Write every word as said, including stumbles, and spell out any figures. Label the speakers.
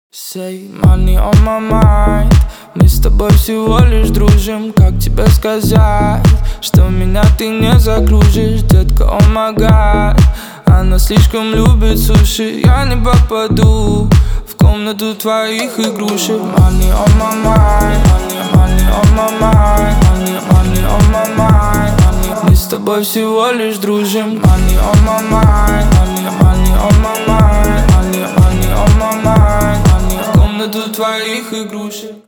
Speaker 1: Say money on my mind. Мы с тобой всего лишь дружим. Как тебе сказать, что меня ты не закружишь? Детка, о май гад, она слишком любит суши. Я не попаду в комнату твоих игрушек. Money on my mind, money, money on my mind, money, money on my mind, money. Мы с тобой всего лишь дружим. Money on my mind, money, money on my mind, money, money on my mind, money. В комнату твоих игрушек.